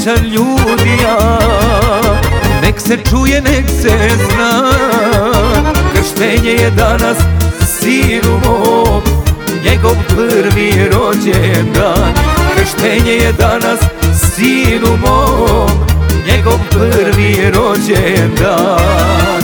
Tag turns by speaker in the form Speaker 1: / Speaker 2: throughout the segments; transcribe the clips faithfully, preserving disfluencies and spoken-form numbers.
Speaker 1: srećan ljudi ja. Nek se čuje, nek se zna, krštenje je danas sinu mom, njegov prvi rođendan. Krštenje je danas sinu mom, njegov prvi rođendan.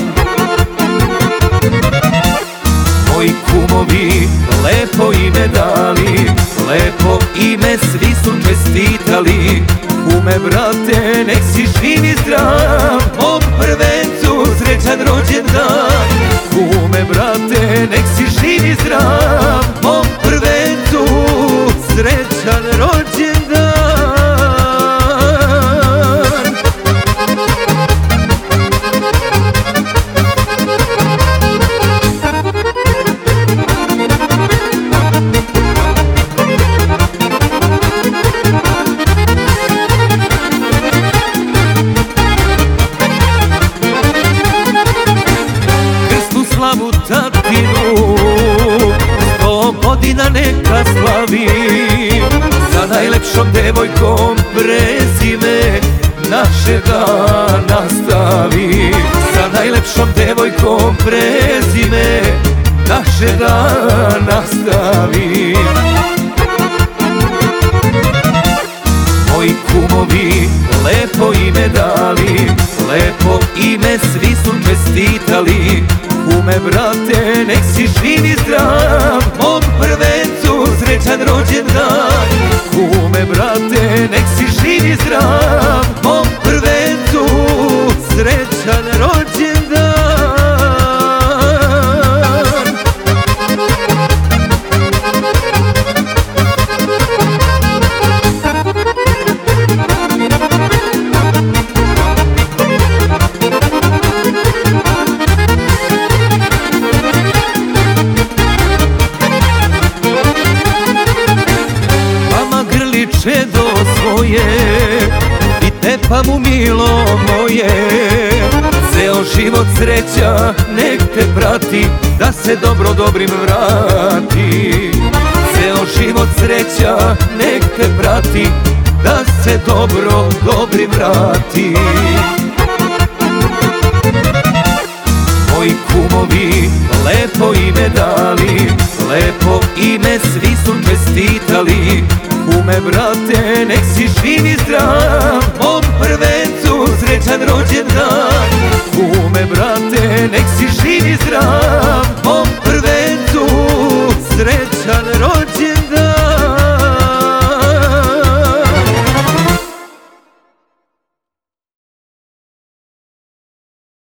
Speaker 1: Moji kumovi lepo ime dali, lepo ime svi su čestitali. Kume brate, nek si živ i zdrav, mom prvencu srećan rođendan. Kume brate, nek si živ i zdrav, mom prvencu srećan rođendan. Slavu tatinu sto godina neka slavi, sa najlepšom devojkom prezime našega nastavi. Sa najlepšom devojkom prezime našega nastavi. Moji kumovi lepo ime dali, lepo ime svi su čestitali. Kume brate, nek si živ i zdrav, mom prvencu srećan rođendan. Kume brate, nek si živ i zdrav, mom prvencu srećan rođendan. Čedo svoje i tepa mu milo moje, ceo život sreća nek te prati, da se dobro dobrim vrati. Ceo život sreća nek te prati, da se dobro dobrim vrati. Moji kumovi lepo ime dali, lepo ime svi su čestitali. Kume brate, nek si živ i zdrav, mom prvencu srećan rođendan. Kume brate, nek si živ i zdrav, mom prvencu srećan